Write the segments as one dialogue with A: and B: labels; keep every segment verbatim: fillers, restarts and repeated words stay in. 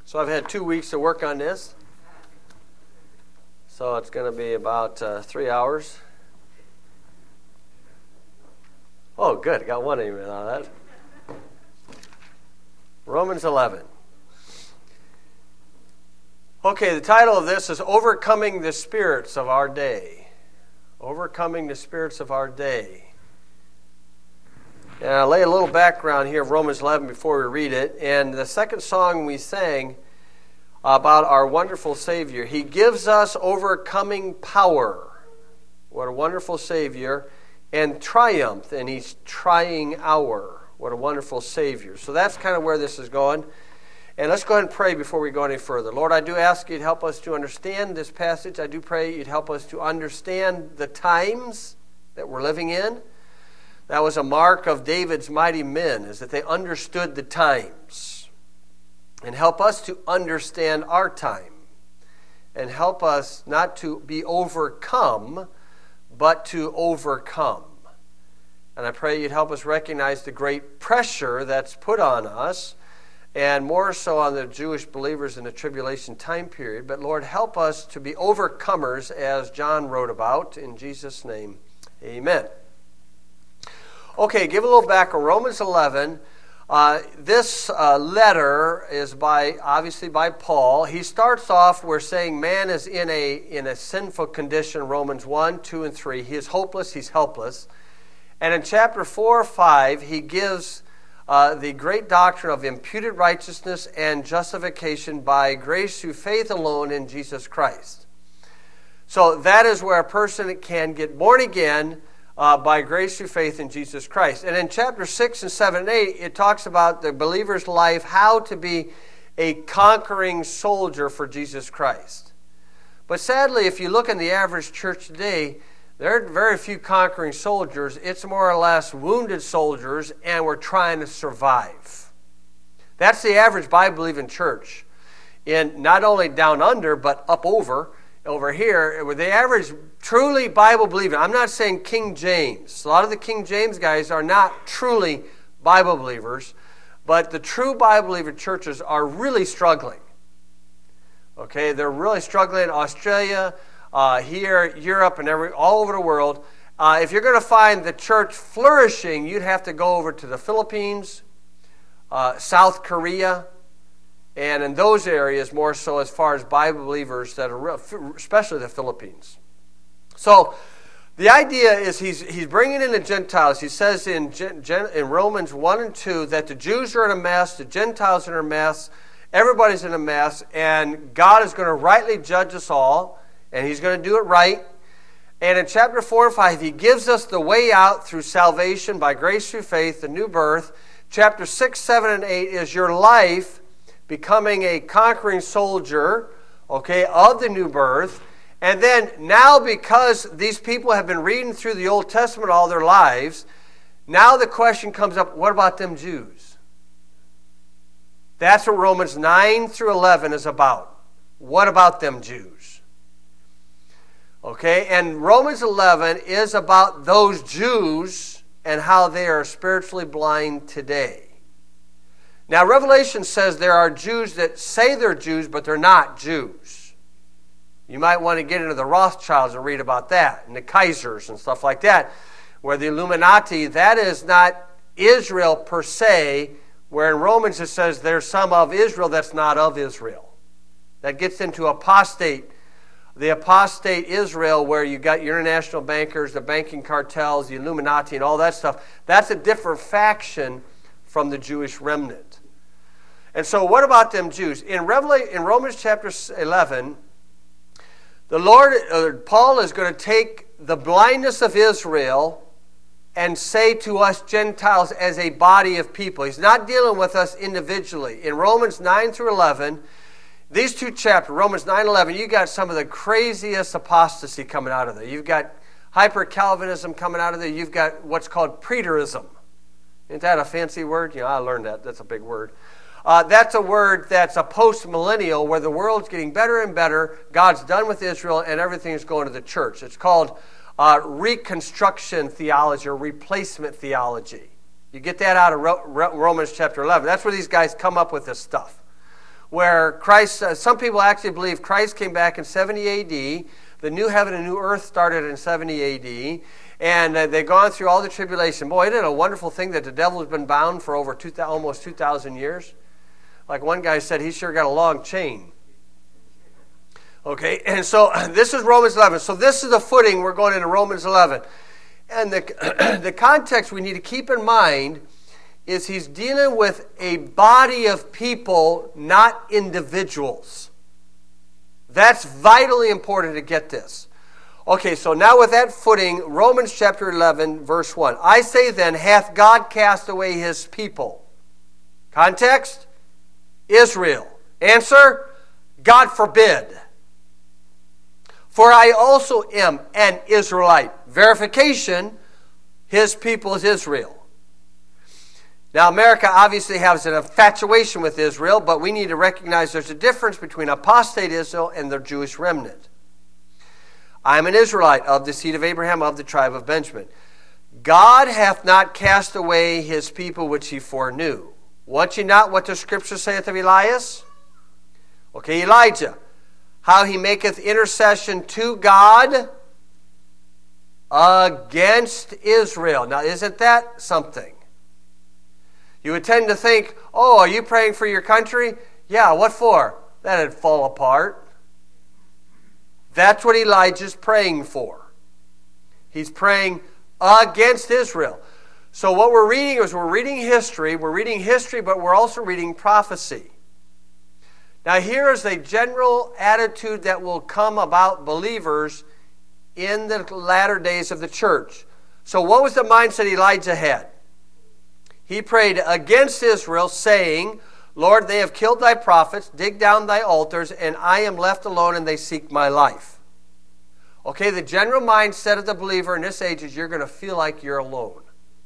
A: So I've had two weeks to work on this. So it's going to be about uh, three hours. Oh, good. Got one amen out of that. Romans eleven. Okay, the title of this is Overcoming the Spirits of Our Day. Overcoming the Spirits of Our Day. And I'll lay a little background here of Romans eleven before we read it. And the second song we sang about our wonderful Savior. He gives us overcoming power. What a wonderful Savior. And triumph in each trying hour. What a wonderful Savior. So that's kind of where this is going. And let's go ahead and pray before we go any further. Lord, I do ask you to help us to understand this passage. I do pray you'd help us to understand the times that we're living in. That was a mark of David's mighty men, is that they understood the times. And help us to understand our time. And help us not to be overcome, but to overcome. And I pray you'd help us recognize the great pressure that's put on us, and more so on the Jewish believers in the tribulation time period. But Lord, help us to be overcomers, as John wrote about. In Jesus' name, amen. Okay, give a little back on Romans eleven. Uh, this uh, letter is by, obviously by Paul. He starts off where saying man is in a, in a sinful condition, Romans one, two, and three. He is hopeless, he's helpless. And in chapter four or five, he gives uh, the great doctrine of imputed righteousness and justification by grace through faith alone in Jesus Christ. So that is where a person can get born again Uh, by grace through faith in Jesus Christ. And in chapter six and seven and eight, it talks about the believer's life, how to be a conquering soldier for Jesus Christ. But sadly, if you look in the average church today, there are very few conquering soldiers. It's more or less wounded soldiers, and we're trying to survive. That's the average Bible-believing church. In not only down under, but up over. Over here, with the average truly Bible-believing, I'm not saying King James. A lot of the King James guys are not truly Bible believers, but the true Bible-believing churches are really struggling. Okay, they're really struggling in Australia, uh, here, Europe, and every all over the world. Uh, if you're going to find the church flourishing, you'd have to go over to the Philippines, uh, South Korea, and in those areas, more so as far as Bible believers that are, especially the Philippines. So the idea is he's he's bringing in the Gentiles. He says in in Romans one and two that the Jews are in a mess, the Gentiles are in a mess, everybody's in a mess, and God is going to rightly judge us all, and he's going to do it right. And in chapter four and five, he gives us the way out through salvation by grace through faith, the new birth. Chapter six, seven, and eight is your life becoming a conquering soldier, okay, of the new birth. And then now, because these people have been reading through the Old Testament all their lives, now the question comes up, what about them Jews? That's what Romans nine through eleven is about. What about them Jews? Okay, and Romans eleven is about those Jews and how they are spiritually blind today. Now, Revelation says there are Jews that say they're Jews, but they're not Jews. You might want to get into the Rothschilds and read about that, and the Kaisers and stuff like that, where the Illuminati, that is not Israel per se, where in Romans it says there's some of Israel that's not of Israel. That gets into apostate, the apostate Israel, where you got your international bankers, the banking cartels, the Illuminati, and all that stuff. That's a different faction from the Jewish remnant. And so what about them Jews? In Revelation, in Romans chapter eleven, the Lord, uh, Paul is going to take the blindness of Israel and say to us Gentiles as a body of people. He's not dealing with us individually. In Romans nine through eleven, these two chapters, Romans nine and eleven, you got some of the craziest apostasy coming out of there. You've got hyper-Calvinism coming out of there. You've got what's called preterism. Isn't that a fancy word? You know, I learned that. That's a big word. Uh, that's a word that's a post-millennial where the world's getting better and better. God's done with Israel and everything is going to the church. It's called uh, reconstruction theology or replacement theology. You get that out of Ro- Ro- Romans chapter eleven. That's where these guys come up with this stuff. where Christ, uh, some people actually believe Christ came back in seventy A D, the new heaven and new earth started in seventy A D, and uh, they've gone through all the tribulation. Boy, isn't it a wonderful thing that the devil has been bound for over two, almost two thousand years? Like one guy said, he sure got a long chain. Okay, and so this is Romans eleven. So this is the footing we're going into Romans eleven. And the, the context we need to keep in mind is he's dealing with a body of people, not individuals. That's vitally important to get this. Okay, so now with that footing, Romans chapter eleven, verse one. I say then, hath God cast away his people? Context? Israel. Answer? God forbid. For I also am an Israelite. Verification, his people is Israel. Now, America obviously has an infatuation with Israel, but we need to recognize there's a difference between apostate Israel and the Jewish remnant. I am an Israelite of the seed of Abraham, of the tribe of Benjamin. God hath not cast away his people which he foreknew. Want ye not what the scripture saith of Elias? Okay, Elijah. How he maketh intercession to God against Israel. Now, isn't that something? You would tend to think, oh, are you praying for your country? Yeah, what for? That'd fall apart. That's what Elijah's praying for. He's praying against Israel. So what we're reading is we're reading history. We're reading history, but we're also reading prophecy. Now here is a general attitude that will come about believers in the latter days of the church. So what was the mindset Elijah had? He prayed against Israel, saying, Lord, they have killed thy prophets, dig down thy altars, and I am left alone, and they seek my life. Okay, the general mindset of the believer in this age is you're going to feel like you're alone.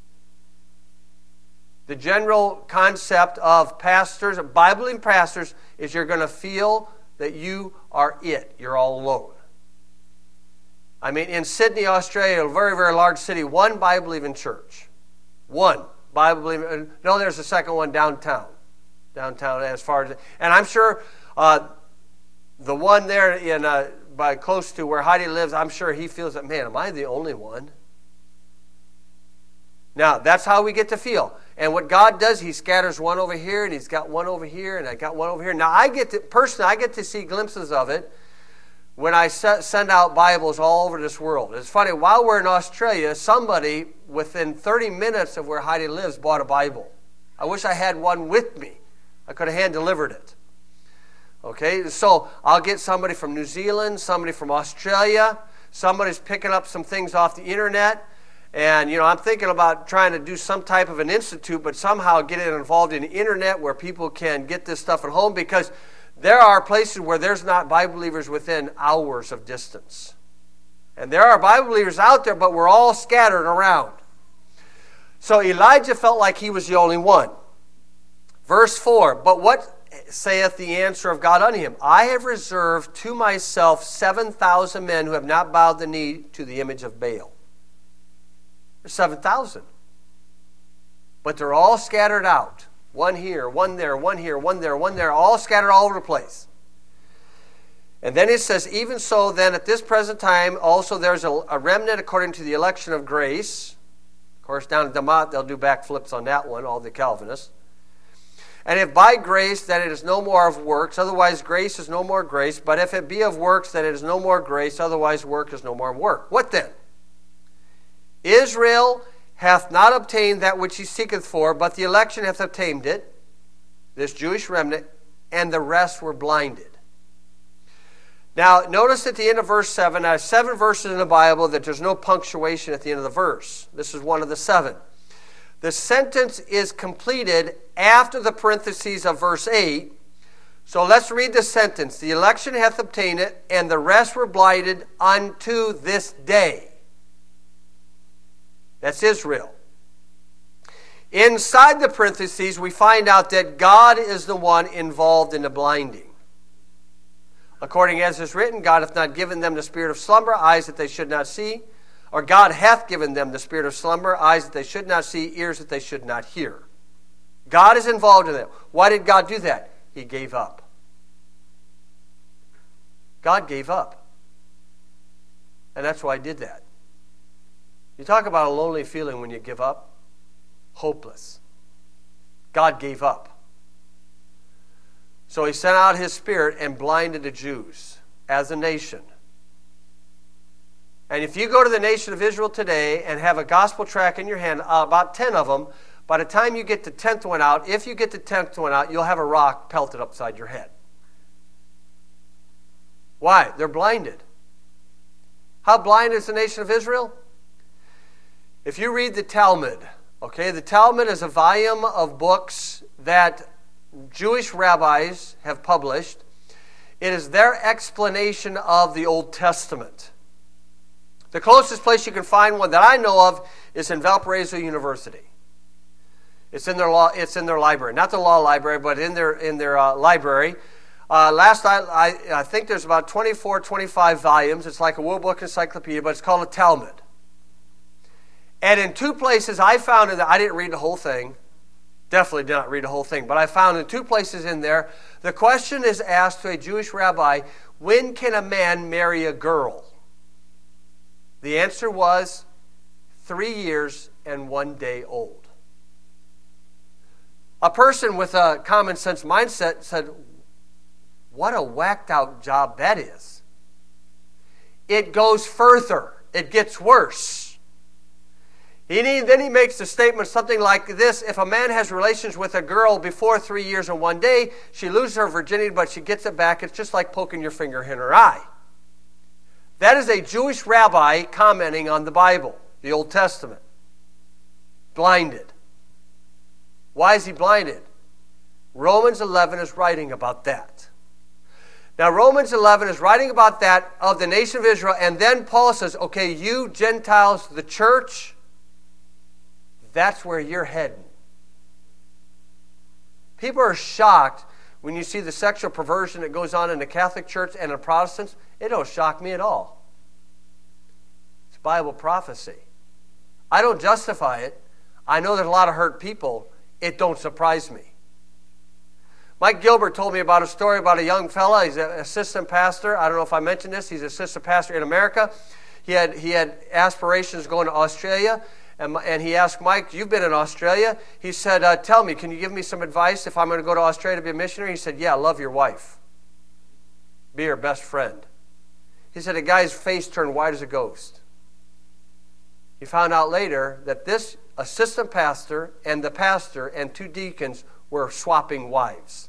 A: The general concept of pastors, of Bible-believing pastors, is you're going to feel that you are it. You're all alone. I mean, in Sydney, Australia, a very, very large city, one Bible-believing church. One Bible-believing. No, there's a second one downtown. Downtown as far as... And I'm sure uh, the one there in uh, by close to where Heidi lives, I'm sure he feels that, man, am I the only one? Now, that's how we get to feel. And what God does, he scatters one over here, and he's got one over here, and I got one over here. Now, I get to, personally, I get to see glimpses of it when I send out Bibles all over this world. It's funny, while we're in Australia, somebody within thirty minutes of where Heidi lives bought a Bible. I wish I had one with me. I could have hand-delivered it. Okay, so I'll get somebody from New Zealand, somebody from Australia, somebody's picking up some things off the internet. And, you know, I'm thinking about trying to do some type of an institute, but somehow get it involved in the internet where people can get this stuff at home, because there are places where there's not Bible believers within hours of distance. And there are Bible believers out there, but we're all scattered around. So Elijah felt like he was the only one. Verse four, but what saith the answer of God unto him? I have reserved to myself seven thousand men who have not bowed the knee to the image of Baal. There's seven thousand. But they're all scattered out. One here, one there, one here, one there, one there, all scattered all over the place. And then it says, even so then at this present time also there's a, a remnant according to the election of grace. Of course, down at Damat they'll do backflips on that one, all the Calvinists. And if by grace, that it is no more of works, otherwise grace is no more grace. But if it be of works, that it is no more grace, otherwise work is no more work. What then? Israel hath not obtained that which he seeketh for, but the election hath obtained it, this Jewish remnant, and the rest were blinded. Now, notice at the end of verse seven, I have seven verses in the Bible that there's no punctuation at the end of the verse. This is one of the seven. The sentence is completed after the parentheses of verse eight. So let's read the sentence. The election hath obtained it, and the rest were blinded unto this day. That's Israel. Inside the parentheses, we find out that God is the one involved in the blinding. According as is written, God hath not given them the spirit of slumber, eyes that they should not see. Or God hath given them the spirit of slumber, eyes that they should not see, ears that they should not hear. God is involved in that. Why did God do that? He gave up. God gave up. And that's why he did that. You talk about a lonely feeling when you give up. Hopeless. God gave up. So he sent out his Spirit and blinded the Jews as a nation. And if you go to the nation of Israel today and have a gospel tract in your hand, uh, about ten of them, by the time you get the tenth one out, if you get the tenth one out, you'll have a rock pelted upside your head. Why? They're blinded. How blind is the nation of Israel? If you read the Talmud, okay, the Talmud is a volume of books that Jewish rabbis have published. It is their explanation of the Old Testament. The closest place you can find one that I know of is in Valparaiso University. It's in their law. It's in their library, not the law library, but in their in their uh, library. Uh, last I, I I think there's about twenty-four, twenty-five volumes. It's like a World Book Encyclopedia, but it's called a Talmud. And in two places I found that I didn't read the whole thing. Definitely did not read the whole thing, but I found in two places in there the question is asked to a Jewish rabbi: when can a man marry a girl? The answer was three years and one day old. A person with a common sense mindset said, what a whacked out job that is. It goes further. It gets worse. He, then he makes a statement something like this: if a man has relations with a girl before three years and one day, she loses her virginity, but she gets it back. It's just like poking your finger in her eye. That is a Jewish rabbi commenting on the Bible, the Old Testament. Blinded. Why is he blinded? Romans eleven is writing about that. Now, Romans eleven is writing about that of the nation of Israel, and then Paul says, okay, you Gentiles, the church, that's where you're heading. People are shocked when you see the sexual perversion that goes on in the Catholic Church and the Protestants. It don't shock me at all. It's Bible prophecy. I don't justify it. I know there's a lot of hurt people. It don't surprise me. Mike Gilbert told me about a story about a young fella. He's an assistant pastor. I don't know if I mentioned this. He's an assistant pastor in America. He had he had aspirations going to Australia. And, and he asked Mike, you've been in Australia. He said, uh, tell me, can you give me some advice if I'm going to go to Australia to be a missionary? He said, yeah, love your wife. Be her best friend. He said a guy's face turned white as a ghost. He found out later that this assistant pastor and the pastor and two deacons were swapping wives.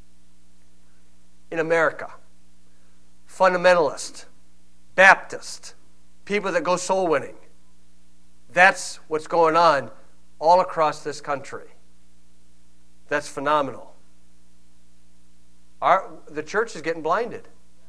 A: In America, fundamentalist, Baptist, people that go soul winning. That's what's going on all across this country. That's phenomenal. Our, the church is getting blinded.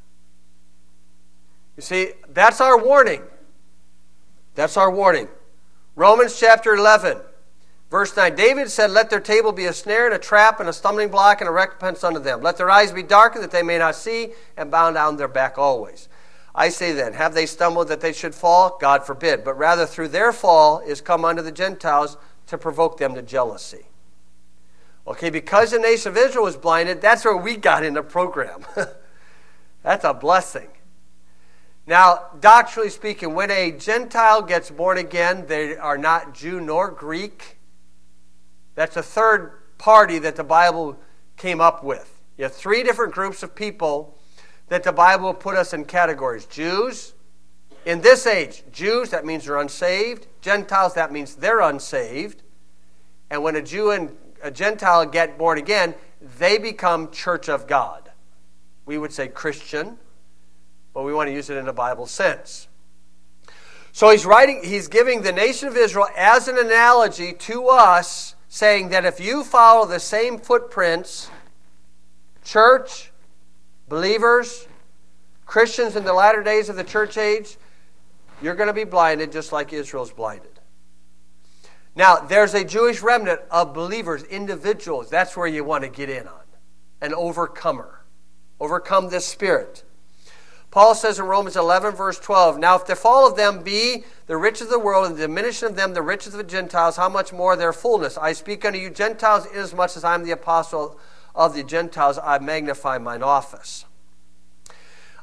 A: You see, that's our warning. That's our warning. Romans chapter eleven, verse nine. David said, let their table be a snare and a trap and a stumbling block and a recompense unto them. Let their eyes be darkened that they may not see, and bound down their back always. I say then, have they stumbled that they should fall? God forbid. But rather through their fall is come unto the Gentiles to provoke them to jealousy. Okay, because the nation of Israel was blinded, that's where we got in the program. That's a blessing. Now, doctrinally speaking, when a Gentile gets born again, they are not Jew nor Greek. That's a third party that the Bible came up with. You have three different groups of people that the Bible will put us in categories. Jews, in this age, Jews, that means they're unsaved. Gentiles, that means they're unsaved. And when a Jew and a Gentile get born again, they become Church of God. We would say Christian, but we want to use it in a Bible sense. So he's writing, he's giving the nation of Israel as an analogy to us, saying that if you follow the same footprints, church, believers, Christians in the latter days of the church age, you're going to be blinded just like Israel's blinded. Now, there's a Jewish remnant of believers, individuals. That's where you want to get in on. An overcomer. Overcome this spirit. Paul says in Romans eleven, verse twelve, now if the fall of them be the riches of the world, and the diminishing of them the riches of the Gentiles, how much more their fullness? I speak unto you Gentiles, inasmuch as I am the apostle of the Gentiles, I magnify mine office.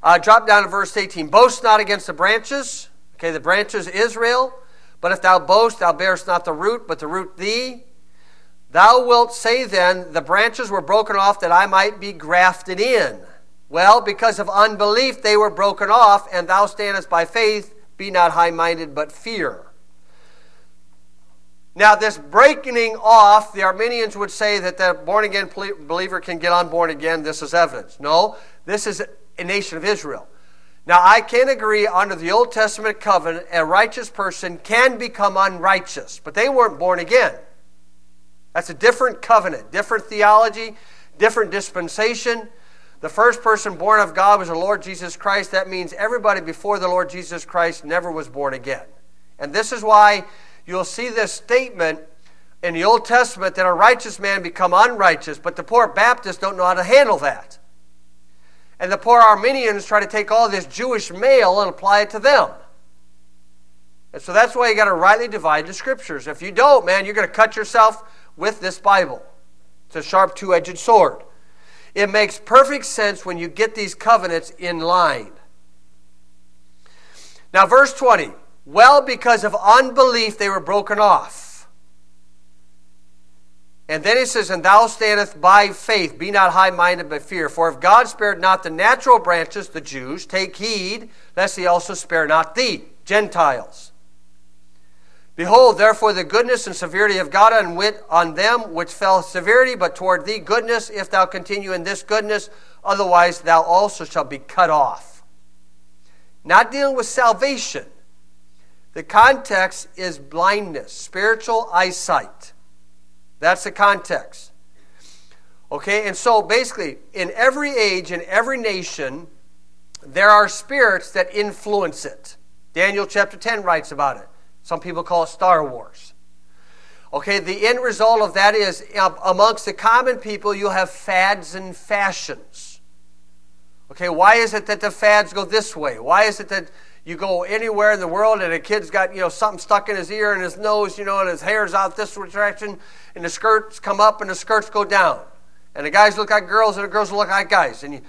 A: Uh, drop down to verse eighteen. Boast not against the branches. Okay, the branches Israel. But if thou boast, thou bearest not the root, but the root thee. Thou wilt say then, the branches were broken off that I might be grafted in. Well, because of unbelief they were broken off, and thou standest by faith. Be not high-minded, but fear. Now, this breaking off, the Arminians would say that the born-again believer can get unborn again. This is evidence. No, this is a nation of Israel. Now, I can agree under the Old Testament covenant, a righteous person can become unrighteous, but they weren't born again. That's a different covenant, different theology, different dispensation. The first person born of God was the Lord Jesus Christ. That means everybody before the Lord Jesus Christ never was born again. And this is why you'll see this statement in the Old Testament that a righteous man become unrighteous, but the poor Baptists don't know how to handle that. And the poor Arminians try to take all this Jewish mail and apply it to them. And so that's why you got to rightly divide the Scriptures. If you don't, man, you're going to cut yourself with this Bible. It's a sharp two-edged sword. It makes perfect sense when you get these covenants in line. Now, verse twenty. Well, because of unbelief they were broken off. And then he says, and thou standest by faith, be not high-minded but fear. For if God spared not the natural branches, the Jews, take heed, lest he also spare not thee, Gentiles. Behold, therefore, the goodness and severity of God on, wit, on them which fell severity, but toward thee goodness, if thou continue in this goodness, otherwise thou also shalt be cut off. Not dealing with salvation. The context is blindness, spiritual eyesight. That's the context. Okay, and so basically, in every age, in every nation, there are spirits that influence it. Daniel chapter ten writes about it. Some people call it Star Wars. Okay, the end result of that is, amongst the common people, you'll have fads and fashions. Okay, why is it that the fads go this way? Why is it that you go anywhere in the world and a kid's got, you know, something stuck in his ear and his nose, you know, and his hair's out this direction, and the skirts come up and the skirts go down. And the guys look like girls and the girls look like guys. And you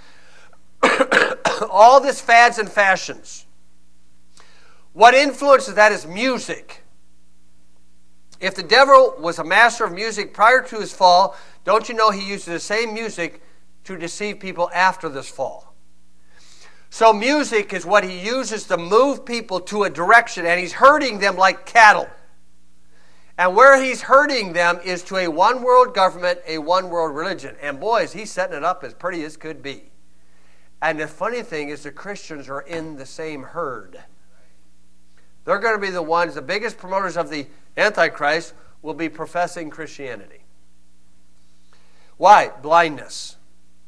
A: all this fads and fashions. What influences that is music. If the devil was a master of music prior to his fall, don't you know he uses the same music to deceive people after this fall? So music is what he uses to move people to a direction, and he's herding them like cattle. And where he's herding them is to a one-world government, a one-world religion. And boys, he's setting it up as pretty as could be. And the funny thing is the Christians are in the same herd. They're going to be the ones, the biggest promoters of the Antichrist will be professing Christianity. Why? Blindness.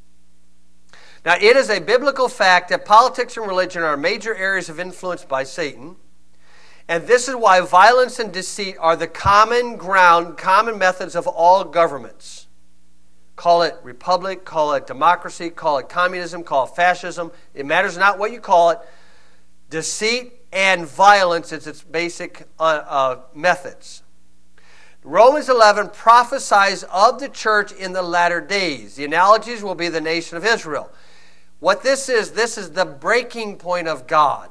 A: Now, it is a biblical fact that politics and religion are major areas of influence by Satan. And this is why violence and deceit are the common ground, common methods of all governments. Call it republic, call it democracy, call it communism, call it fascism. It matters not what you call it. Deceit and violence is its basic uh, uh, methods. Romans eleven prophesies of the church in the latter days. The analogies will be the nation of Israel. What this is, this is the breaking point of God.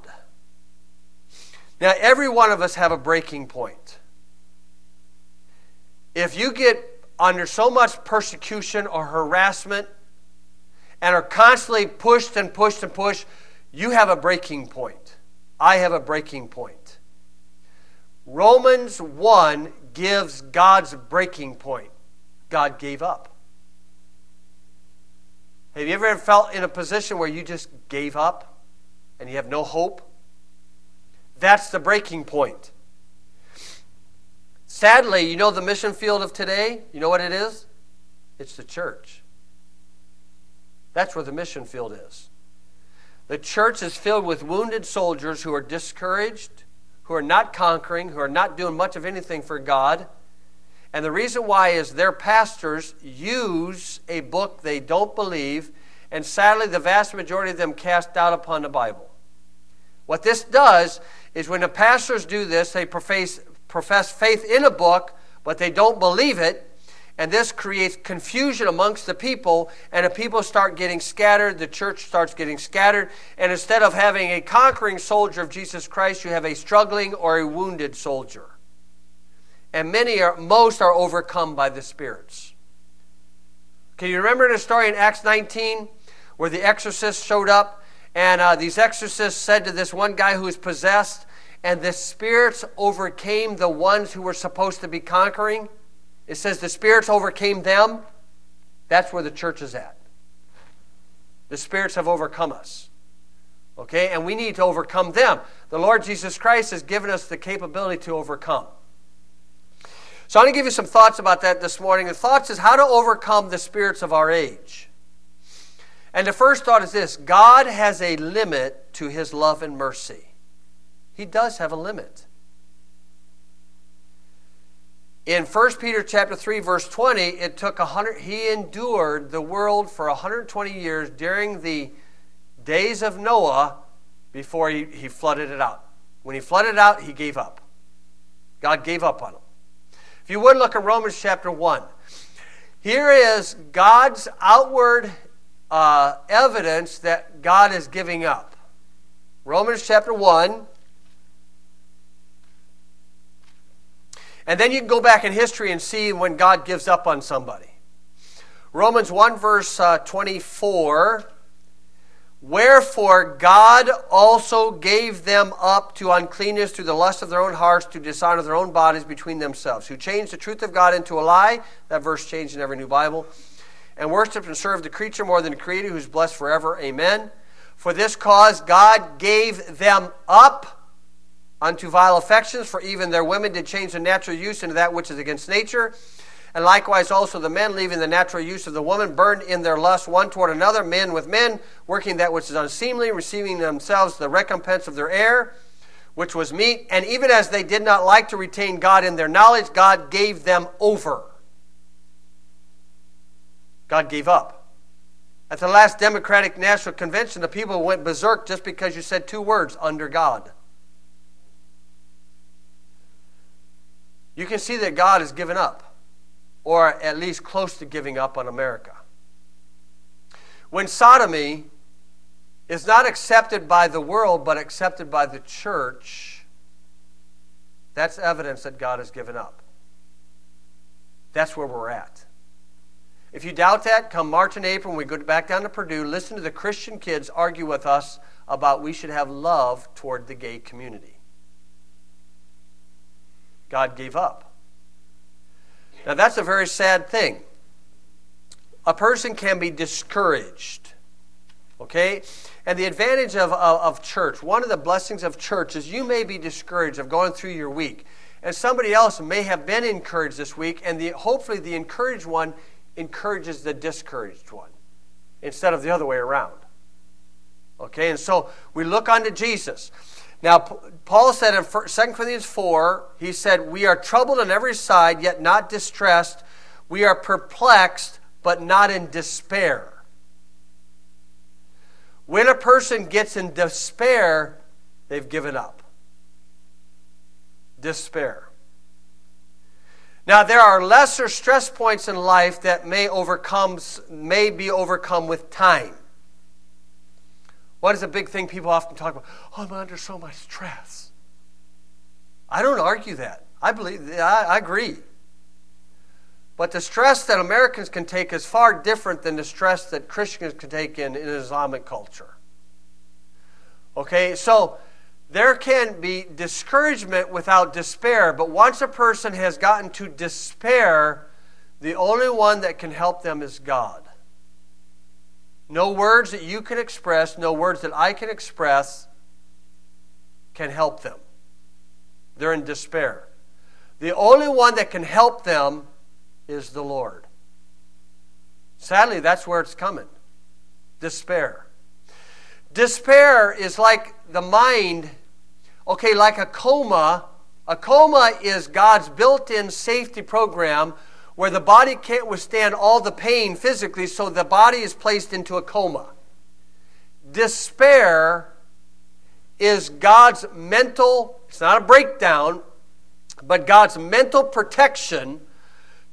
A: Now, every one of us have a breaking point. If you get under so much persecution or harassment and are constantly pushed and pushed and pushed, you have a breaking point. I have a breaking point. Romans one gives God's breaking point. God gave up. Have you ever felt in a position where you just gave up and you have no hope? That's the breaking point. Sadly, you know the mission field of today? You know what it is? It's the church. That's where the mission field is. The church is filled with wounded soldiers who are discouraged, who are not conquering, who are not doing much of anything for God. And the reason why is their pastors use a book they don't believe, and sadly the vast majority of them cast doubt upon the Bible. What this does is when the pastors do this, they profess, profess faith in a book, but they don't believe it, And this creates confusion amongst the people, and the people start getting scattered, the church starts getting scattered, and instead of having a conquering soldier of Jesus Christ, you have a struggling or a wounded soldier. And many are, most are overcome by the spirits. Can you remember the story in Acts nineteen where the exorcists showed up, and uh, these exorcists said to this one guy who was possessed, and the spirits overcame the ones who were supposed to be conquering? It says the spirits overcame them. That's where the church is at. The spirits have overcome us. Okay? And we need to overcome them. The Lord Jesus Christ has given us the capability to overcome. So I'm going to give you some thoughts about that this morning. The thoughts is how to overcome the spirits of our age. And the first thought is this: God has a limit to his love and mercy. He does have a limit. In First Peter chapter three, verse twenty, it took a hundred. He endured the world for one hundred twenty years during the days of Noah before he, he flooded it out. When he flooded it out, he gave up. God gave up on him. If you would look at Romans chapter one. Here is God's outward uh, evidence that God is giving up. Romans chapter one. And then you can go back in history and see when God gives up on somebody. Romans one verse uh, twenty-four. Wherefore God also gave them up to uncleanness through the lust of their own hearts, to dishonor their own bodies between themselves, who changed the truth of God into a lie. That verse changed in every new Bible. And worshipped and served the creature more than the Creator, who is blessed forever. Amen. For this cause God gave them up unto vile affections, for even their women did change the natural use into that which is against nature. And likewise also the men, leaving the natural use of the woman, burned in their lust one toward another, men with men, working that which is unseemly, receiving themselves the recompense of their error, which was meat. And even as they did not like to retain God in their knowledge, God gave them over. God gave up. At the last Democratic National Convention, the people went berserk just because you said two words, under God. You can see that God has given up, or at least close to giving up on America. When sodomy is not accepted by the world, but accepted by the church, that's evidence that God has given up. That's where we're at. If you doubt that, come March and April when we go back down to Purdue, listen to the Christian kids argue with us about we should have love toward the gay community. God gave up. Now that's a very sad thing. A person can be discouraged. Okay? And the advantage of, of, of church, one of the blessings of church is you may be discouraged of going through your week. And somebody else may have been encouraged this week, and the, hopefully the encouraged one encourages the discouraged one instead of the other way around. Okay? And so we look unto Jesus. Now, Paul said in Second Corinthians four, he said, we are troubled on every side, yet not distressed. We are perplexed, but not in despair. When a person gets in despair, they've given up. Despair. Now, there are lesser stress points in life that may overcome, may be overcome with time. What is a big thing people often talk about? Oh, I'm under so much stress. I don't argue that. I believe, I, I agree. But the stress that Americans can take is far different than the stress that Christians can take in, in Islamic culture. Okay, so there can be discouragement without despair, but once a person has gotten to despair, the only one that can help them is God. No words that you can express, no words that I can express can help them. They're in despair. The only one that can help them is the Lord. Sadly, that's where it's coming. Despair. Despair is like the mind, okay, like a coma. A coma is God's built-in safety program where the body can't withstand all the pain physically, so the body is placed into a coma. Despair is God's mental, it's not a breakdown, but God's mental protection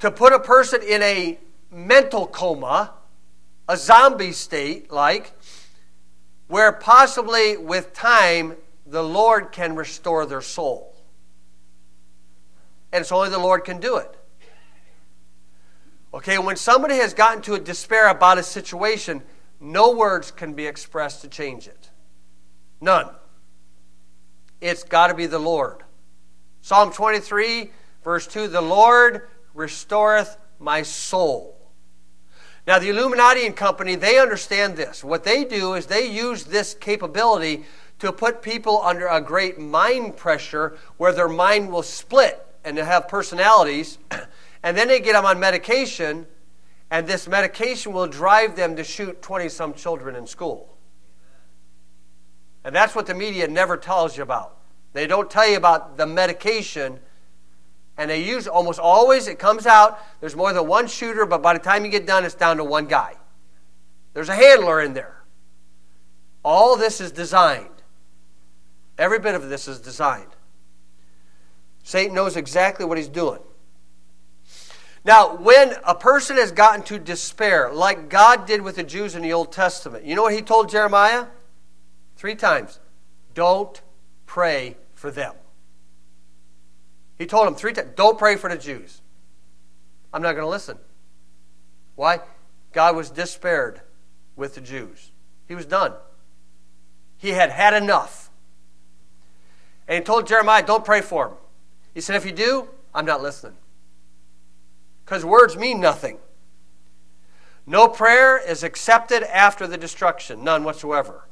A: to put a person in a mental coma, a zombie state, like, where possibly with time the Lord can restore their soul. And it's only the Lord can do it. Okay, when somebody has gotten to a despair about a situation, no words can be expressed to change it. None. It's got to be the Lord. Psalm twenty-three, verse two, the Lord restoreth my soul. Now, the Illuminati and company, they understand this. What they do is they use this capability to put people under a great mind pressure where their mind will split and they'll have personalities. And then they get them on medication, and this medication will drive them to shoot twenty-some children in school. And that's what the media never tells you about. They don't tell you about the medication, and they use almost always, it comes out, there's more than one shooter, but by the time you get done, it's down to one guy. There's a handler in there. All this is designed. Every bit of this is designed. Satan knows exactly what he's doing. Now, when a person has gotten to despair, like God did with the Jews in the Old Testament, you know what he told Jeremiah? Three times. Don't pray for them. He told him three times, don't pray for the Jews. I'm not going to listen. Why? God was despaired with the Jews. He was done. He had had enough. And he told Jeremiah, don't pray for him. He said, if you do, I'm not listening. Because words mean nothing. No prayer is accepted after the destruction. None whatsoever.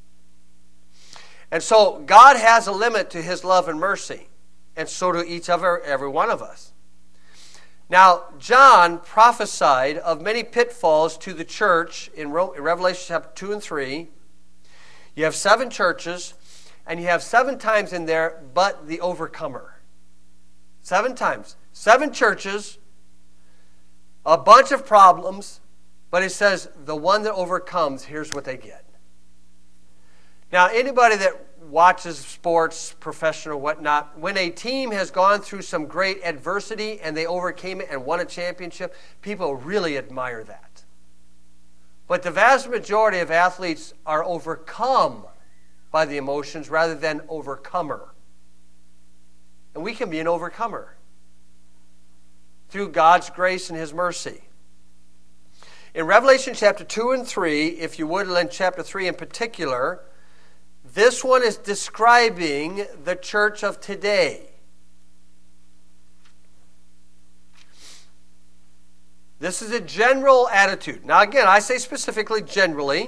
A: And so God has a limit to his love and mercy. And so do each of our, every one of us. Now, John prophesied of many pitfalls to the church in Revelation chapter two and three. You have seven churches, and you have seven times in there, but the overcomer. Seven times. Seven churches, a bunch of problems, but it says the one that overcomes, here's what they get. Now, anybody that watches sports, professional, whatnot, when a team has gone through some great adversity and they overcame it and won a championship, people really admire that. But the vast majority of athletes are overcome by the emotions rather than overcomer. And we can be an overcomer through God's grace and his mercy. In Revelation chapter two and three, if you would, in chapter three in particular, this one is describing the church of today. This is a general attitude. Now again, I say specifically generally.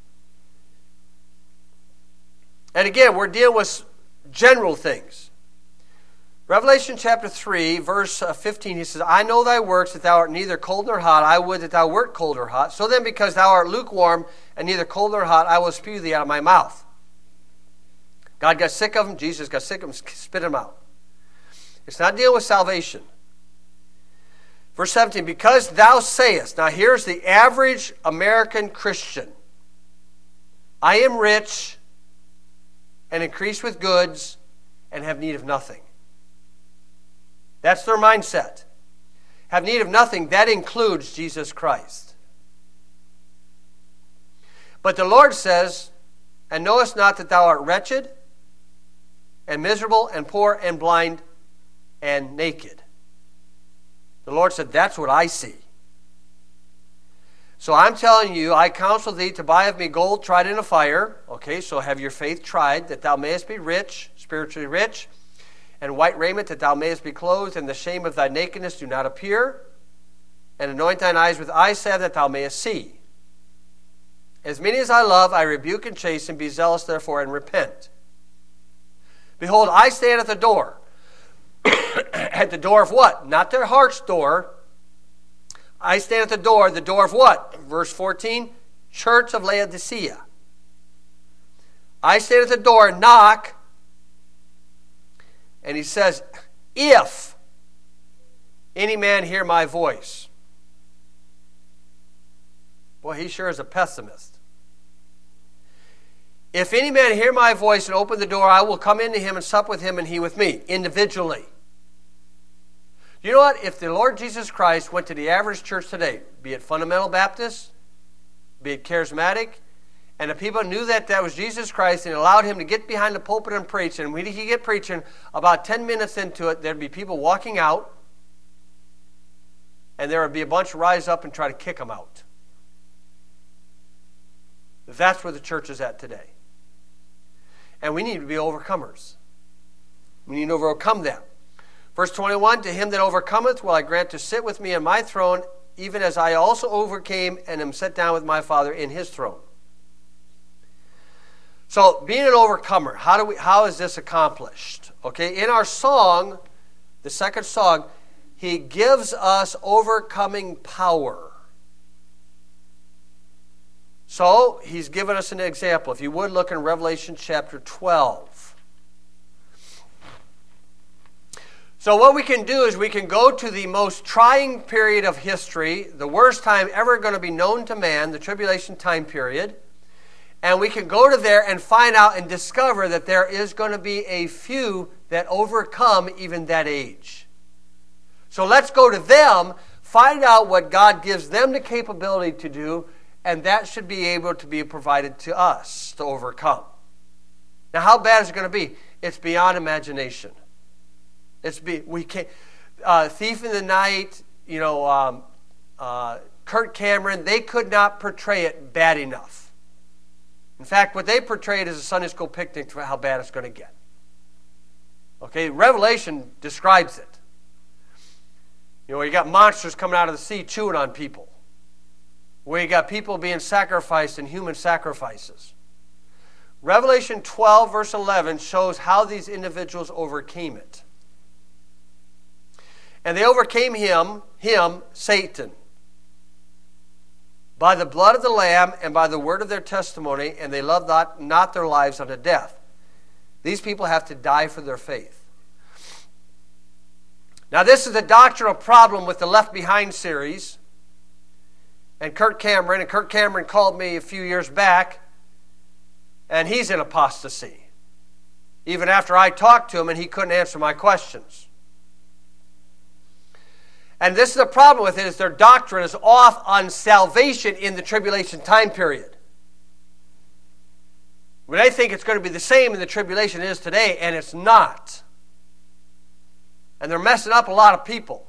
A: And again, we're dealing with general things. Revelation chapter three, verse fifteen, he says, I know thy works, that thou art neither cold nor hot. I would that thou wert cold or hot. So then, because thou art lukewarm and neither cold nor hot, I will spew thee out of my mouth. God got sick of him. Jesus got sick of him, spit him out. It's not dealing with salvation. Verse seventeen, because thou sayest, now here's the average American Christian. I am rich and increase with goods and have need of nothing. That's their mindset. Have need of nothing, that includes Jesus Christ. But the Lord says, and knowest not that thou art wretched and miserable and poor and blind and naked. The Lord said, that's what I see. So I'm telling you, I counsel thee to buy of me gold tried in a fire. Okay, so have your faith tried, that thou mayest be rich, spiritually rich, and white raiment, that thou mayest be clothed, and the shame of thy nakedness do not appear, and anoint thine eyes with eye salve, that thou mayest see. As many as I love, I rebuke and chasten. Be zealous, therefore, and repent. Behold, I stand at the door. At the door of what? Not their heart's door. I stand at the door. The door of what? Verse fourteen, Church of Laodicea. I stand at the door and knock. And he says, if any man hear my voice. Boy, he sure is a pessimist. If any man hear my voice and open the door, I will come into him and sup with him and he with me, individually. You know what? If the Lord Jesus Christ went to the average church today, be it Fundamental Baptist, be it Charismatic, and the people knew that that was Jesus Christ and allowed him to get behind the pulpit and preach, and when he get preaching, about ten minutes into it, there'd be people walking out, and there would be a bunch rise up and try to kick him out. That's where the church is at today. And we need to be overcomers. We need to overcome that. Verse twenty-one, to him that overcometh will I grant to sit with me in my throne, even as I also overcame and am set down with my Father in his throne. So, being an overcomer, how do we? How is this accomplished? Okay, in our song, the second song, he gives us overcoming power. So, he's given us an example. If you would look in Revelation chapter twelve. So what we can do is we can go to the most trying period of history, the worst time ever going to be known to man, the tribulation time period, and we can go to there and find out and discover that there is going to be a few that overcome even that age. So let's go to them, find out what God gives them the capability to do, and that should be able to be provided to us to overcome. Now, how bad is it going to be? It's beyond imagination. It's be we can't. Uh, Thief in the Night, you know, um, uh, Kirk Cameron, they could not portray it bad enough. In fact, what they portrayed is a Sunday school picnic for how bad it's going to get. Okay, Revelation describes it. You know, you got monsters coming out of the sea chewing on people. Where you got people being sacrificed in human sacrifices. Revelation twelve, verse eleven, shows how these individuals overcame it. And they overcame him, him, Satan, by the blood of the Lamb and by the word of their testimony, and they loved not, not their lives unto death. These people have to die for their faith. Now, this is a doctrinal problem with the Left Behind series. And Kirk Cameron, and Kirk Cameron called me a few years back, and he's in apostasy. Even after I talked to him and he couldn't answer my questions. And this is the problem with it, is their doctrine is off on salvation in the tribulation time period. But I think it's going to be the same in the tribulation it is today, and it's not. And they're messing up a lot of people.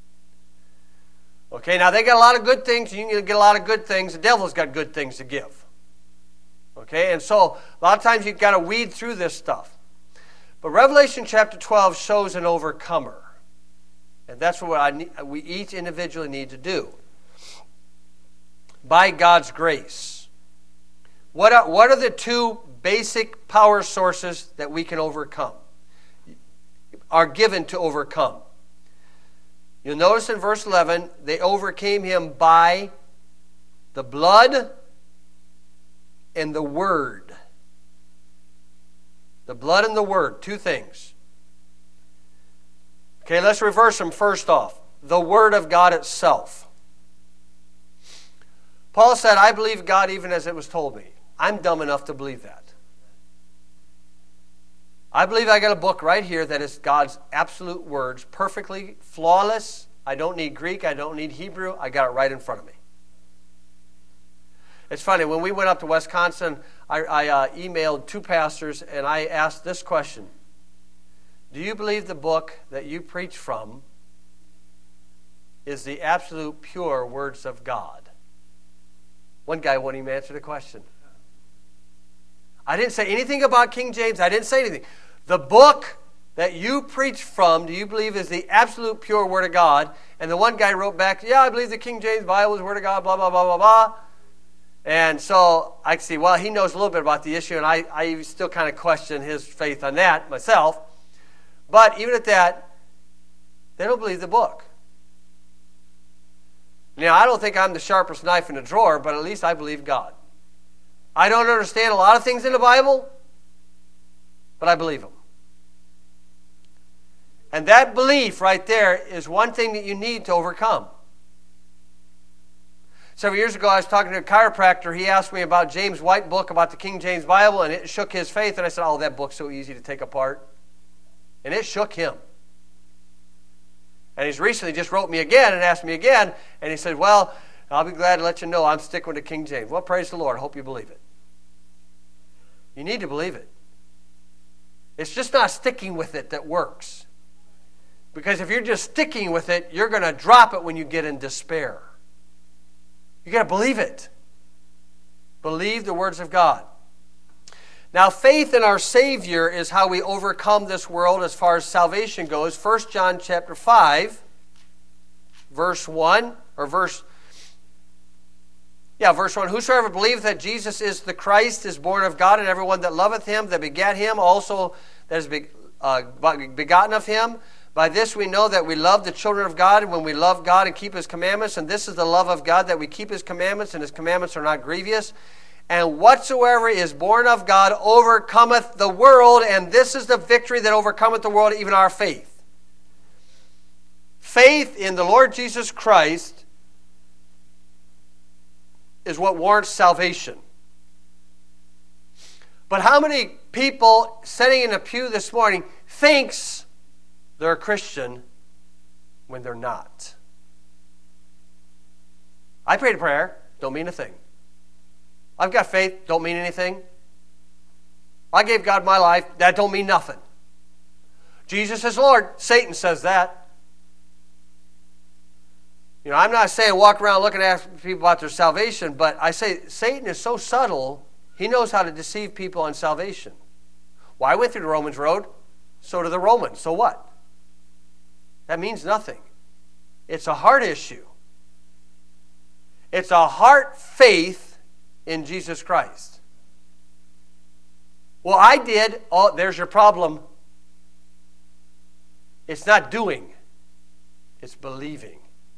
A: Okay, now they got a lot of good things, and you can get a lot of good things. The devil's got good things to give. Okay, and so a lot of times you've got to weed through this stuff. But Revelation chapter twelve shows an overcomer. And that's what I need, we each individually need to do. By God's grace. What are, what are the two basic power sources that we can overcome? Are given to overcome. You'll notice in verse eleven, they overcame him by the blood and the word. The blood and the word, two things. Okay, let's reverse them first off. The Word of God itself. Paul said, I believe God even as it was told me. I'm dumb enough to believe that. I believe I got a book right here that is God's absolute words, perfectly flawless. I don't need Greek. I don't need Hebrew. I got it right in front of me. It's funny, when we went up to Wisconsin, I, I uh, emailed two pastors and I asked this question. Do you believe the book that you preach from is the absolute pure words of God? One guy wouldn't even answer the question. I didn't say anything about King James. I didn't say anything. The book that you preach from, do you believe is the absolute pure word of God? And the one guy wrote back, yeah, I believe the King James Bible is the word of God, blah, blah, blah, blah, blah. And so I see, well, he knows a little bit about the issue, and I, I still kind of question his faith on that myself. But even at that, they don't believe the book. Now, I don't think I'm the sharpest knife in the drawer, but at least I believe God. I don't understand a lot of things in the Bible, but I believe them. And that belief right there is one thing that you need to overcome. Several years ago, I was talking to a chiropractor. He asked me about James White book about the King James Bible, and it shook his faith. And I said, oh, that book's so easy to take apart. And it shook him. And he's recently just wrote me again and asked me again, and he said, well, I'll be glad to let you know I'm sticking with the King James. Well, praise the Lord. I hope you believe it. You need to believe it. It's just not sticking with it that works. Because if you're just sticking with it, you're going to drop it when you get in despair. You got to believe it. Believe the words of God. Now, faith in our Savior is how we overcome this world as far as salvation goes. First John chapter five, verse one, or verse, yeah, verse one. Whosoever believeth that Jesus is the Christ is born of God, and everyone that loveth him, that begat him, also that is be, uh, begotten of him. By this we know that we love the children of God, when we love God and keep his commandments. And this is the love of God, that we keep his commandments, and his commandments are not grievous. And whatsoever is born of God overcometh the world, and this is the victory that overcometh the world, even our faith. Faith in the Lord Jesus Christ is what warrants salvation. But how many people sitting in a pew this morning thinks they're a Christian when they're not? I prayed a prayer, don't mean a thing. I've got faith, don't mean anything. I gave God my life, that don't mean nothing. Jesus is Lord, Satan says that. You know, I'm not saying walk around looking at people about their salvation, but I say Satan is so subtle, he knows how to deceive people on salvation. Well, I went through the Romans road, so do the Romans, so what? That means nothing. It's a heart issue. It's a heart faith in Jesus Christ. Well, I did. Oh, there's your problem. It's not doing. It's believing.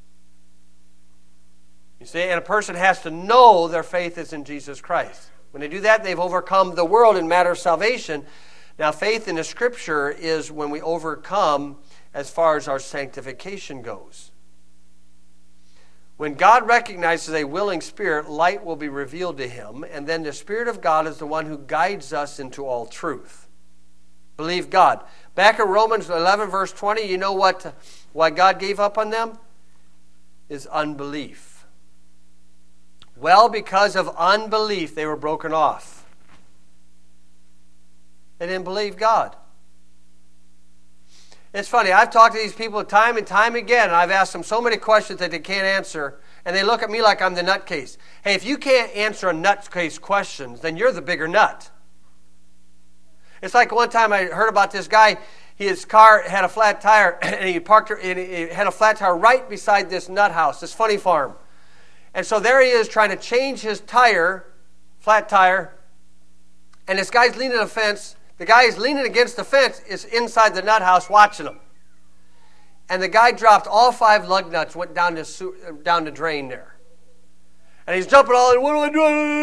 A: You see, and a person has to know their faith is in Jesus Christ. When they do that, they've overcome the world in matter of salvation. Now, faith in the Scripture is when we overcome as far as our sanctification goes. When God recognizes a willing spirit, light will be revealed to him, and then the Spirit of God is the one who guides us into all truth. Believe God. Back in Romans eleven, verse twenty, you know what? Why God gave up on them? Is unbelief. Well, because of unbelief, they were broken off. They didn't believe God. It's funny, I've talked to these people time and time again, and I've asked them so many questions that they can't answer, and they look at me like I'm the nutcase. Hey, if you can't answer a nutcase questions, then you're the bigger nut. It's like one time I heard about this guy, his car had a flat tire, and he parked it, and he had a flat tire right beside this nut house, this funny farm. And so there he is trying to change his tire, flat tire, and this guy's leaning on the fence. The guy who's leaning against the fence is inside the nut house watching him. And the guy dropped all five lug nuts, went down the, down the drain there. And he's jumping all in, what do I do?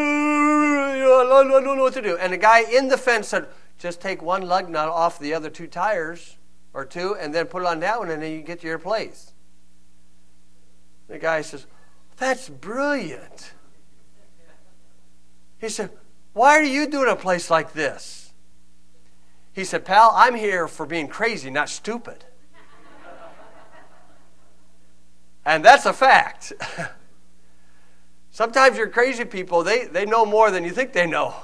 A: I don't know what to do. And the guy in the fence said, just take one lug nut off the other two tires, or two, and then put it on that one, and then you get to your place. The guy says, that's brilliant. He said, why are you doing a place like this? He said, pal, I'm here for being crazy, not stupid. And that's a fact. Sometimes your crazy people, they, they know more than you think they know.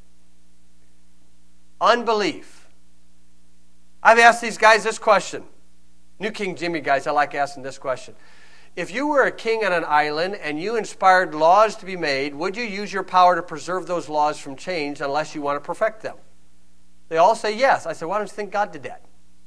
A: Unbelief. I've asked these guys this question. New King Jimmy guys, I like asking this question. If you were a king on an island and you inspired laws to be made, would you use your power to preserve those laws from change unless you want to perfect them? They all say yes. I said, why don't you think God did that?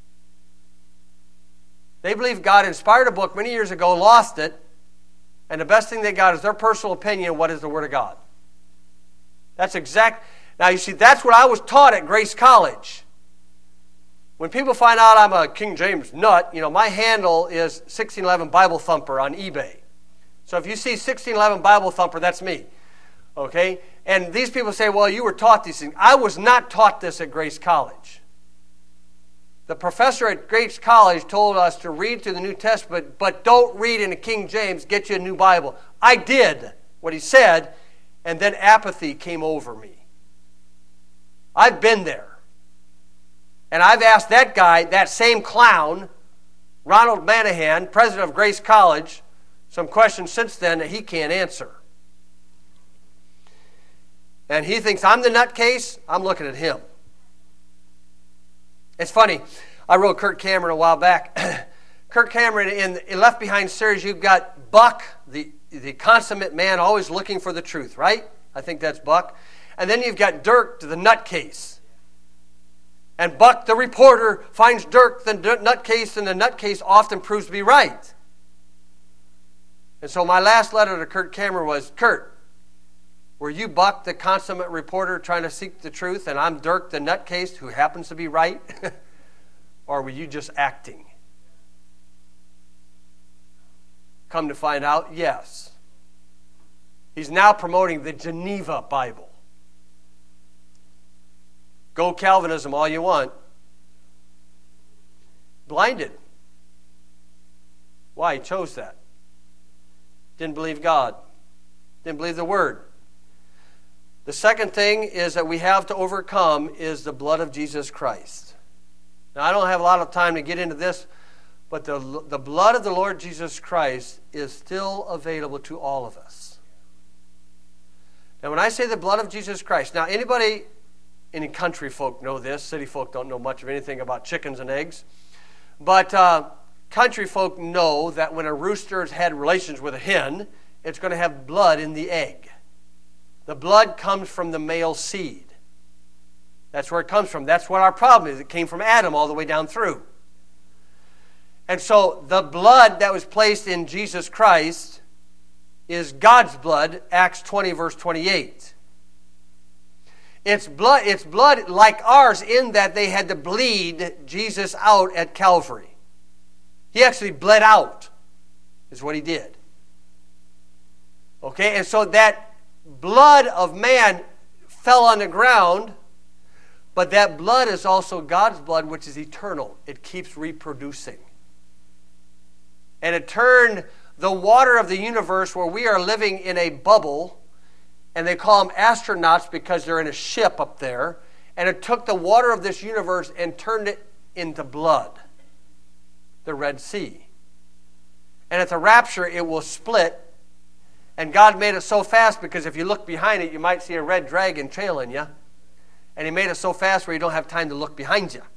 A: They believe God inspired a book many years ago, lost it, and the best thing they got is their personal opinion of what is the Word of God. That's exact. Now, you see, that's what I was taught at Grace College. When people find out I'm a King James nut, you know, my handle is sixteen eleven Bible Thumper on eBay. So if you see sixteen eleven Bible Thumper, that's me. Okay? And these people say, well, you were taught these things. I was not taught this at Grace College. The professor at Grace College told us to read through the New Testament, but don't read in the King James, get you a new Bible. I did what he said, and then apathy came over me. I've been there. And I've asked that guy, that same clown, Ronald Manahan, president of Grace College, some questions since then that he can't answer. And he thinks I'm the nutcase. I'm looking at him. It's funny. I wrote Kirk Cameron a while back. Kirk Cameron, in, in Left Behind series, you've got Buck, the, the consummate man, always looking for the truth, right? I think that's Buck. And then you've got Dirk, the nutcase. And Buck, the reporter, finds Dirk, the nutcase, and the nutcase often proves to be right. And so my last letter to Kurt Cameron was, Kurt, were you Buck, the consummate reporter, trying to seek the truth, and I'm Dirk, the nutcase, who happens to be right? Or were you just acting? Come to find out, yes. He's now promoting the Geneva Bible. Go Calvinism all you want. Blinded. Why? He chose that. Didn't believe God. Didn't believe the Word. The second thing is that we have to overcome is the blood of Jesus Christ. Now, I don't have a lot of time to get into this, but the, the blood of the Lord Jesus Christ is still available to all of us. Now, when I say the blood of Jesus Christ, now anybody, any country folk know this. City folk don't know much of anything about chickens and eggs. But uh, country folk know that when a rooster has had relations with a hen, it's going to have blood in the egg. The blood comes from the male seed. That's where it comes from. That's what our problem is. It came from Adam all the way down through. And so the blood that was placed in Jesus Christ is God's blood, Acts twenty, verse twenty-eight. It's blood, it's blood like ours in that they had to bleed Jesus out at Calvary. He actually bled out, is what he did. Okay, and so that blood of man fell on the ground, but that blood is also God's blood, which is eternal. It keeps reproducing. And it turned the water of the universe, where we are living in a bubble, and they call them astronauts because they're in a ship up there, and it took the water of this universe and turned it into blood, the Red Sea. And at the rapture, it will split, and God made it so fast because if you look behind it, you might see a red dragon trailing you, and he made it so fast where you don't have time to look behind you.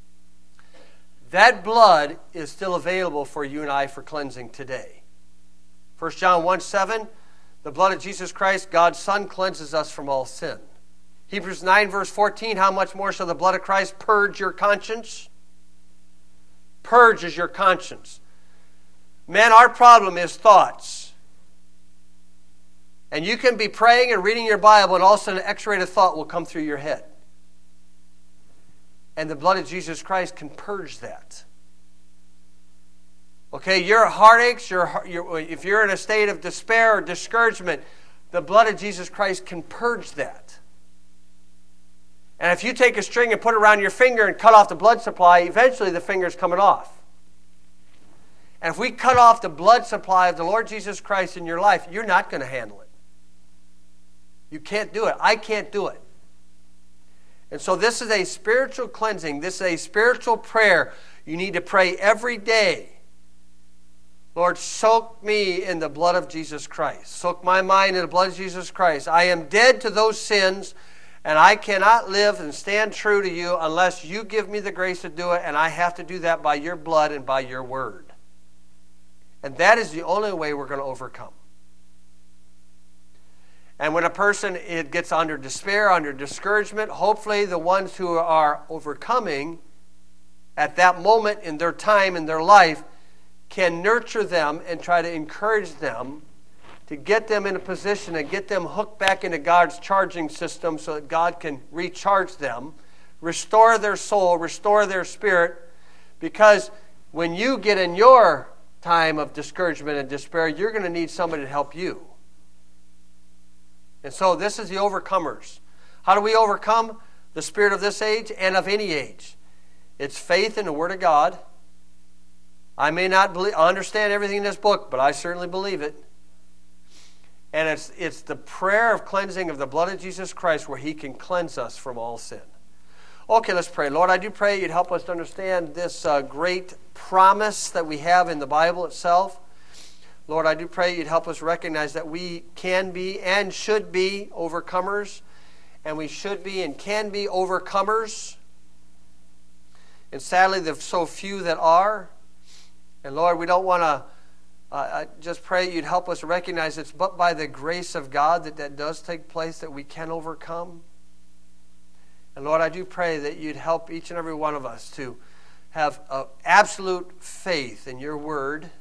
A: That blood is still available for you and I for cleansing today. First John one seven, the blood of Jesus Christ, God's Son, cleanses us from all sin. Hebrews nine, verse fourteen, how much more shall the blood of Christ purge your conscience? Purges your conscience. Man, our problem is thoughts. And you can be praying and reading your Bible, and all of a sudden an X-rated thought will come through your head. And the blood of Jesus Christ can purge that. Okay, your heartaches, your, your, if you're in a state of despair or discouragement, the blood of Jesus Christ can purge that. And if you take a string and put it around your finger and cut off the blood supply, eventually the finger's coming off. And if we cut off the blood supply of the Lord Jesus Christ in your life, you're not going to handle it. You can't do it. I can't do it. And so this is a spiritual cleansing. This is a spiritual prayer. You need to pray every day. Lord, soak me in the blood of Jesus Christ. Soak my mind in the blood of Jesus Christ. I am dead to those sins, and I cannot live and stand true to you unless you give me the grace to do it, and I have to do that by your blood and by your word. And that is the only way we're going to overcome. And when a person it gets under despair, under discouragement, hopefully the ones who are overcoming at that moment in their time, in their life, can nurture them and try to encourage them to get them in a position and get them hooked back into God's charging system so that God can recharge them, restore their soul, restore their spirit. Because when you get in your time of discouragement and despair, you're going to need somebody to help you. And so this is the overcomers. How do we overcome the spirit of this age and of any age? It's faith in the Word of God. I may not believe, understand everything in this book, but I certainly believe it. And it's, it's the prayer of cleansing of the blood of Jesus Christ where He can cleanse us from all sin. Okay, let's pray. Lord, I do pray You'd help us to understand this uh, great promise that we have in the Bible itself. Lord, I do pray you'd help us recognize that we can be and should be overcomers, and we should be and can be overcomers. And sadly, there's so few that are. And Lord, we don't want to uh, I just pray you'd help us recognize it's but by the grace of God that that does take place, that we can overcome. And Lord, I do pray that you'd help each and every one of us to have uh, absolute faith in your word.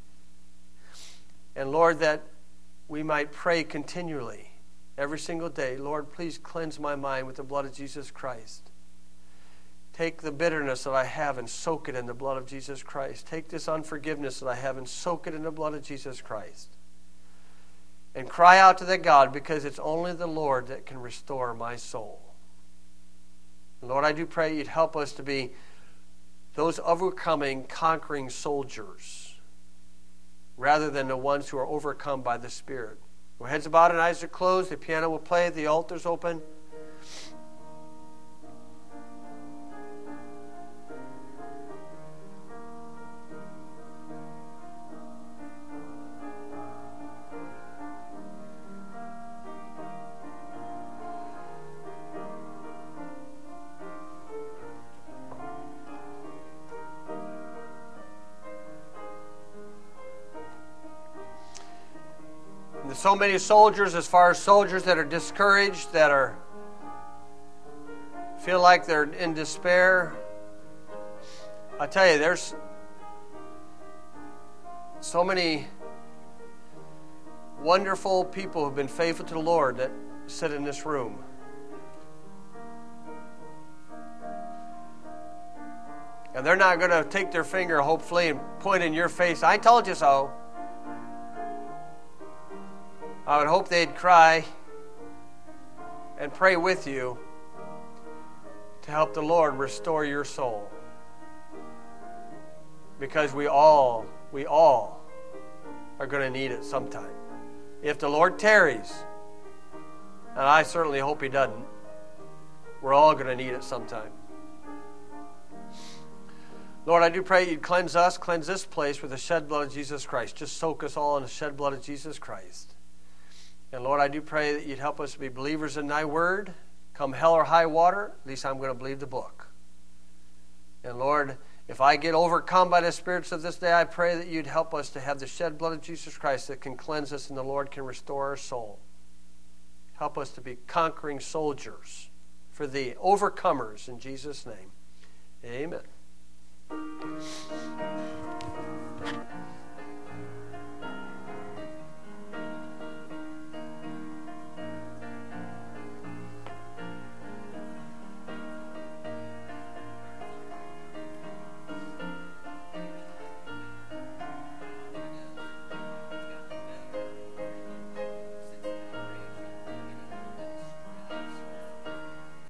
A: And Lord, that we might pray continually, every single day, Lord, please cleanse my mind with the blood of Jesus Christ. Take the bitterness that I have and soak it in the blood of Jesus Christ. Take this unforgiveness that I have and soak it in the blood of Jesus Christ. And cry out to that God, because it's only the Lord that can restore my soul. And Lord, I do pray you'd help us to be those overcoming, conquering soldiers, rather than the ones who are overcome by the Spirit. Our heads are bowed and eyes are closed. The piano will play. The altar's open. There's so many soldiers, as far as soldiers that are discouraged, that are feel like they're in despair. I tell you, there's so many wonderful people who've been faithful to the Lord that sit in this room. And they're not going to take their finger, hopefully, and point in your face, I told you so. I would hope they'd cry and pray with you to help the Lord restore your soul. Because we all, we all are going to need it sometime. If the Lord tarries, and I certainly hope He doesn't, we're all going to need it sometime. Lord, I do pray you'd cleanse us, cleanse this place with the shed blood of Jesus Christ. Just soak us all in the shed blood of Jesus Christ. And Lord, I do pray that you'd help us to be believers in thy word. Come hell or high water, at least I'm going to believe the book. And Lord, if I get overcome by the spirits of this day, I pray that you'd help us to have the shed blood of Jesus Christ that can cleanse us and the Lord can restore our soul. Help us to be conquering soldiers for thee, overcomers in Jesus' name. Amen.